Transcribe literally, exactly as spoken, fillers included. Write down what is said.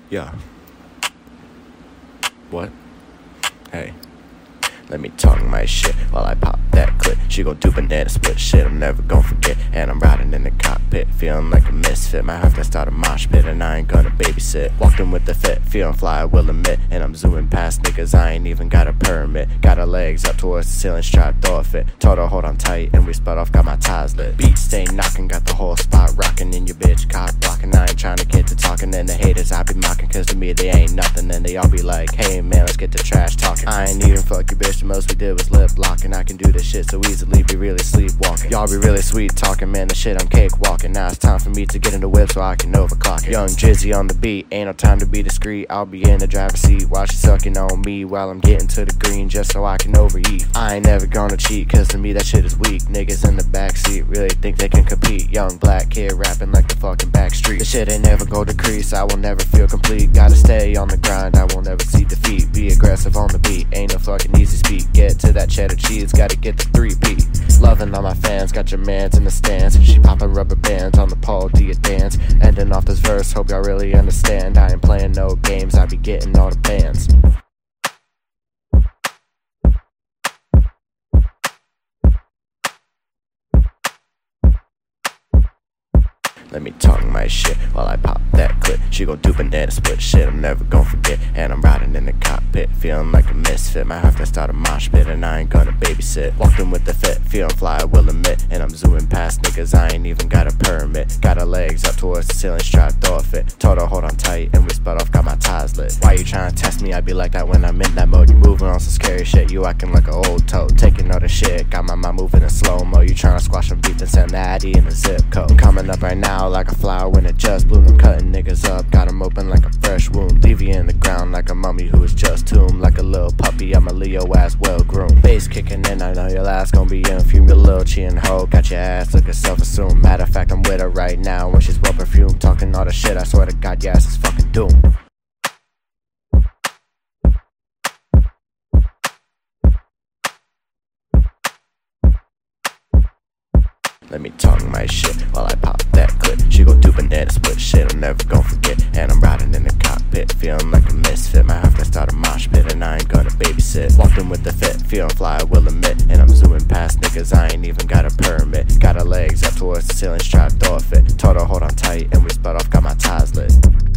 Yeah. What? Hey. Let me talk my shit while I pop that clip. She gon' do banana split shit I'm never gon' forget. And I'm riding in the cockpit, feeling like a misfit. My heart that start a mosh pit and I ain't gonna babysit. Walked in with the fit, feeling fly, I will admit. And I'm zooming past niggas, I ain't even got a permit. Got her legs up towards the ceiling, strap throw a fit. Told her hold on tight and we split off, got my ties lit. Beat stay knocking, got the whole spot rocking. In your bitch cock blocking, I ain't trying to get to talking. And the haters I be mocking, cause to me they ain't nothing. And they all be like, hey man, let's get the trash talking. I ain't even fuck your bitch, the most we did was lip locking. I can do this shit so easily, be really sleepwalking. Y'all be really sweet talking, man, the shit I'm cakewalking. Now it's time for me to get in the whip so I can overclock it. Young Jizzy on the beat, ain't no time to be discreet. I'll be in the driver's seat while she sucking on me while I'm getting to the green just so I can overeat. I ain't never gonna cheat, cause to me that shit is weak. Niggas in the backseat really think they can compete. Young black kid rapping like the fucking backstreet. The shit ain't never go decrease, I will never feel complete. Gotta stay on the grind, I will never see defeat. Be aggressive on the beat, ain't no fucking easy speak. Get to that cheddar cheese, gotta get the three P. Loving all my fans, got your mans in the stands. She popping rubber bands on the pole, do you dance? Ending off this verse, hope y'all really understand. I ain't playing no games, I be getting all the bands. Let me talk my shit while I pop that clip. She gon' do banana split shit I'm never gon' forget. And I'm riding in the cockpit, feeling like a misfit. My heart that start a mosh pit and I ain't gonna babysit. Walked in with the fit, feeling fly, I will admit. And I'm zooming past niggas, I ain't even got a permit. Got her legs up towards the ceiling, strap throw a fit. Told her hold on tight and we split off, got my ties lit. Why you trying to test me? I be like that when I'm in that mode. You moving on some scary shit, you acting like an old toad. Taking all the shit, got my mind moving in slow-mo. You trying to squash some beef and send the addy in the zip code. Coming up right now like a flower when it just bloomed. I'm cutting niggas up, got them open like a fresh wound. Leave you in the ground like a mummy who is just tombed. Like a little puppy, I'm a Leo ass well groomed. Bass kicking in, I know your last gon' be in fume. Your little cheating hoe, got your ass looking self-assumed. Matter of fact, I'm with her right now when she's well perfumed. Talking all the shit, I swear to God, your ass is fucking doomed. Let me talk my shit while I pop that clip. She gon' do banana split shit I'm never gon' forget. And I'm riding in the cockpit, feeling like a misfit. My heart that start a mosh pit and I ain't gonna babysit. Walked in with the fit, feeling fly, I will admit. And I'm zooming past niggas, I ain't even got a permit. Got her legs up towards the ceiling, strap throw a fit. Told her hold on tight and we split off, got my ties lit.